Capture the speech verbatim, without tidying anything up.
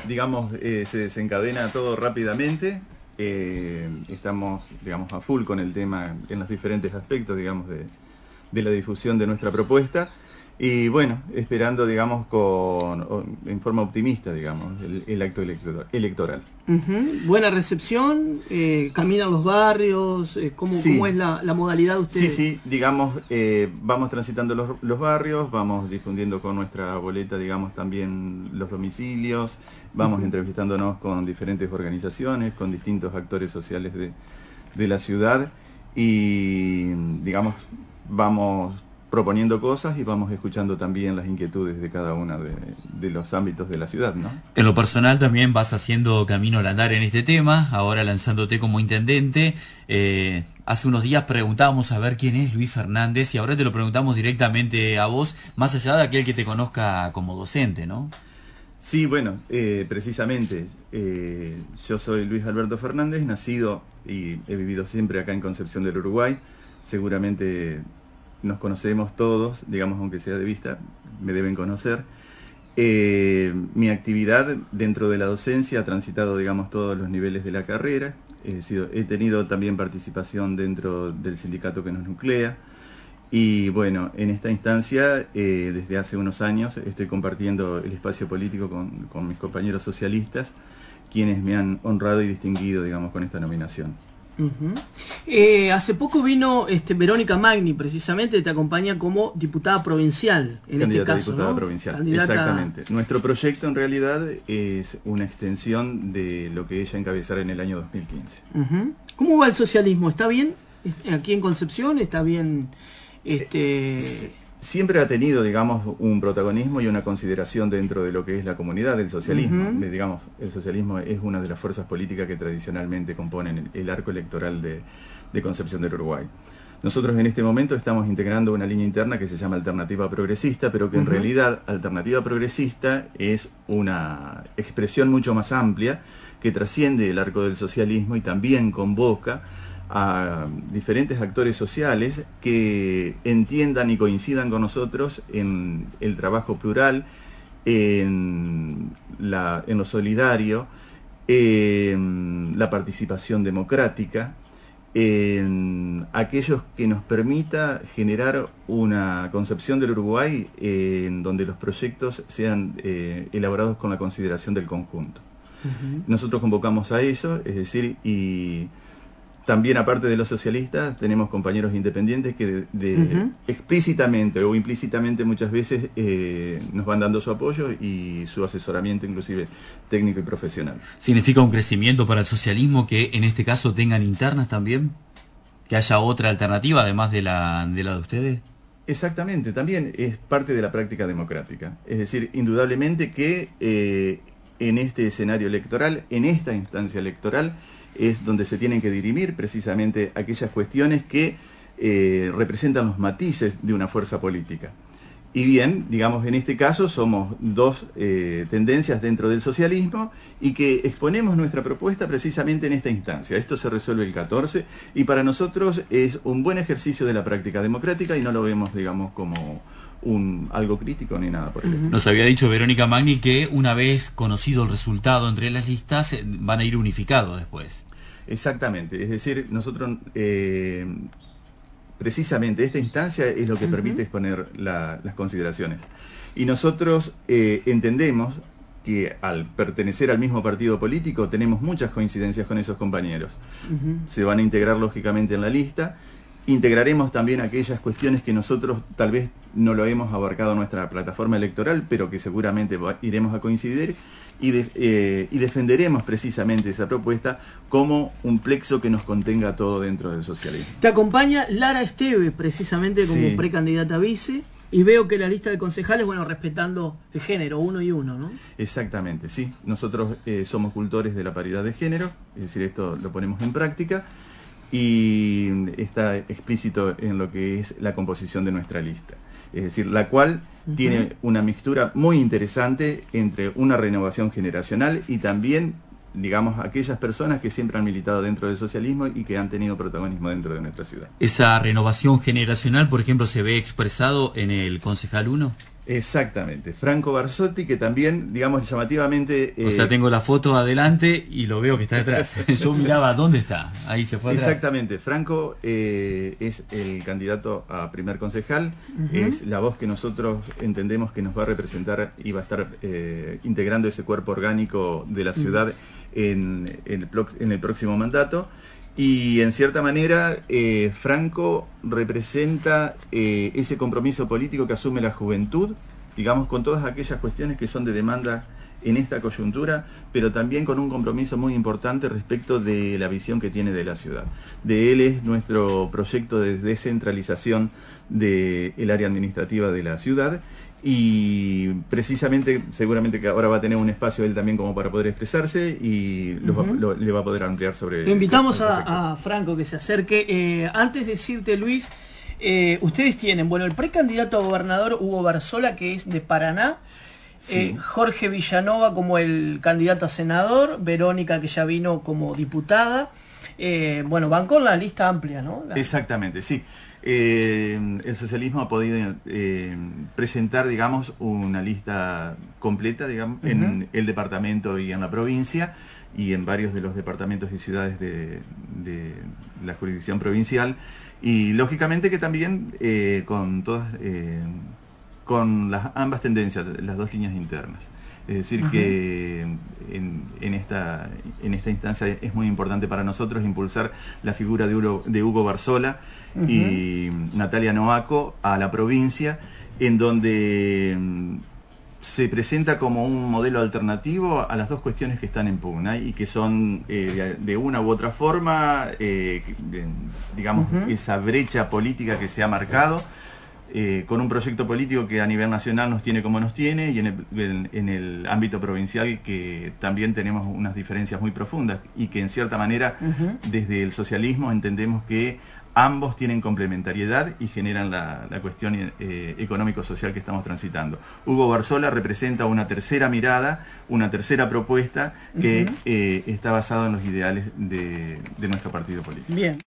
digamos, eh, se desencadena todo rápidamente. Eh, estamos, digamos, a full con el tema en los diferentes aspectos, digamos, de, de la difusión de nuestra propuesta. Y bueno, esperando, digamos, con, en forma optimista, digamos, el, el acto electoral. Uh-huh. Buena recepción, eh, caminan los barrios, eh, ¿cómo, sí. ¿cómo es la, la modalidad de ustedes? Sí, sí, digamos, eh, vamos transitando los, los barrios, vamos difundiendo con nuestra boleta, digamos, también los domicilios, vamos uh-huh. entrevistándonos con diferentes organizaciones, con distintos actores sociales de, de la ciudad y, digamos, vamos proponiendo cosas y vamos escuchando también las inquietudes de cada uno de, de los ámbitos de la ciudad, ¿no? En lo personal también vas haciendo camino al andar en este tema, ahora lanzándote como intendente. Eh, hace unos días preguntábamos a ver quién es Luis Fernández y ahora te lo preguntamos directamente a vos, más allá de aquel que te conozca como docente, ¿no? Sí, bueno, eh, precisamente, eh, yo soy Luis Alberto Fernández, nacido y he vivido siempre acá en Concepción del Uruguay, seguramente nos conocemos todos, digamos, aunque sea de vista, me deben conocer. Eh, mi actividad dentro de la docencia ha transitado, digamos, todos los niveles de la carrera. He, sido, he tenido también participación dentro del sindicato que nos nuclea. Y bueno, en esta instancia, eh, desde hace unos años, estoy compartiendo el espacio político con, con mis compañeros socialistas, quienes me han honrado y distinguido, digamos, con esta nominación. Uh-huh. eh, hace poco vino este, Verónica Magni, precisamente, te acompaña como diputada provincial en Candidata este caso, diputada ¿no? provincial, Candidata... exactamente. Nuestro proyecto en realidad es una extensión de lo que ella encabezara en el año dos mil quince. Uh-huh. ¿Cómo va el socialismo? ¿Está bien aquí en Concepción? ¿Está bien? Este... Eh, siempre ha tenido, digamos, un protagonismo y una consideración dentro de lo que es la comunidad del socialismo. Uh-huh. Digamos, el socialismo es una de las fuerzas políticas que tradicionalmente componen el, el arco electoral de, de Concepción del Uruguay. Nosotros en este momento estamos integrando una línea interna que se llama Alternativa Progresista, pero que en uh-huh. realidad Alternativa Progresista es una expresión mucho más amplia que trasciende el arco del socialismo y también convoca a diferentes actores sociales que entiendan y coincidan con nosotros en el trabajo plural, en, la, en lo solidario, en la participación democrática, en aquellos que nos permita generar una concepción del Uruguay en donde los proyectos sean eh, elaborados con la consideración del conjunto. Uh-huh. Nosotros convocamos a eso, es decir, y también, aparte de los socialistas, tenemos compañeros independientes que de, de uh-huh. explícitamente o implícitamente muchas veces eh, nos van dando su apoyo y su asesoramiento, inclusive técnico y profesional. ¿Significa un crecimiento para el socialismo que en este caso tengan internas también? ¿Que haya otra alternativa además de la de, la de ustedes? Exactamente, también es parte de la práctica democrática. Es decir, indudablemente que eh, en este escenario electoral, en esta instancia electoral, es donde se tienen que dirimir precisamente aquellas cuestiones que eh, representan los matices de una fuerza política. Y bien, digamos, en este caso somos dos eh, tendencias dentro del socialismo y que exponemos nuestra propuesta precisamente en esta instancia. Esto se resuelve el catorce y para nosotros es un buen ejercicio de la práctica democrática y no lo vemos, digamos, como un algo crítico ni nada por el estilo. Nos había dicho Verónica Magni que una vez conocido el resultado entre las listas van a ir unificados después. Exactamente, es decir, nosotros eh, precisamente esta instancia es lo que uh-huh. permite exponer la, las consideraciones. Y nosotros eh, entendemos que al pertenecer al mismo partido político tenemos muchas coincidencias con esos compañeros. Uh-huh. Se van a integrar lógicamente en la lista. Integraremos también aquellas cuestiones que nosotros tal vez no lo hemos abarcado en nuestra plataforma electoral, pero que seguramente iremos a coincidir y, de, eh, y defenderemos precisamente esa propuesta como un plexo que nos contenga todo dentro del socialismo. Te acompaña Lara Esteve, precisamente como sí. precandidata a vice, y veo que la lista de concejales, bueno, respetando el género, uno y uno, ¿no? Exactamente, sí. Nosotros eh, somos cultores de la paridad de género, es decir, esto lo ponemos en práctica, y está explícito en lo que es la composición de nuestra lista. Es decir, la cual uh-huh. tiene una mixtura muy interesante entre una renovación generacional y también, digamos, aquellas personas que siempre han militado dentro del socialismo y que han tenido protagonismo dentro de nuestra ciudad. ¿Esa renovación generacional, por ejemplo, se ve expresado en el concejal uno? Exactamente, Franco Barsotti, que también, digamos, llamativamente... Eh... O sea, tengo la foto adelante y lo veo que está detrás. Yo miraba, ¿dónde está? Ahí se fue atrás. Exactamente, Franco eh, es el candidato a primer concejal, uh-huh. es la voz que nosotros entendemos que nos va a representar y va a estar eh, integrando ese cuerpo orgánico de la ciudad uh-huh. en, en, el, en el próximo mandato. Y en cierta manera, eh, Franco representa eh, ese compromiso político que asume la juventud, digamos, con todas aquellas cuestiones que son de demanda en esta coyuntura, pero también con un compromiso muy importante respecto de la visión que tiene de la ciudad. De él es nuestro proyecto de descentralización del área administrativa de la ciudad, y precisamente, seguramente que ahora va a tener un espacio él también como para poder expresarse y uh-huh. lo, lo, le va a poder ampliar sobre... Lo invitamos a, a Franco que se acerque. Eh, antes de decirte, Luis, eh, ustedes tienen, bueno, el precandidato a gobernador Hugo Barzola, que es de Paraná, sí. eh, Jorge Villanova como el candidato a senador, Verónica, que ya vino como diputada. Eh, bueno, van con la lista amplia, ¿no? La... Exactamente, sí. Eh, el socialismo ha podido eh, presentar, digamos, una lista completa, digamos, uh-huh. en el departamento y en la provincia, y en varios de los departamentos y ciudades de, de la jurisdicción provincial, y lógicamente que también eh, con todas, eh, con las ambas tendencias, las dos líneas internas. Es decir, uh-huh. que en, en, esta, en esta instancia es muy importante para nosotros impulsar la figura de Hugo, de Hugo Barzola uh-huh. y Natalia Noaco a la provincia, en donde se presenta como un modelo alternativo a las dos cuestiones que están en pugna y que son eh, de una u otra forma, eh, digamos, uh-huh. esa brecha política que se ha marcado. Eh, con un proyecto político que a nivel nacional nos tiene como nos tiene, y en el, en, en el ámbito provincial que también tenemos unas diferencias muy profundas, y que en cierta manera uh-huh. desde el socialismo entendemos que ambos tienen complementariedad y generan la, la cuestión eh, económico-social que estamos transitando. Hugo Barzola representa una tercera mirada, una tercera propuesta que uh-huh. eh, está basada en los ideales de, de nuestro partido político. Bien.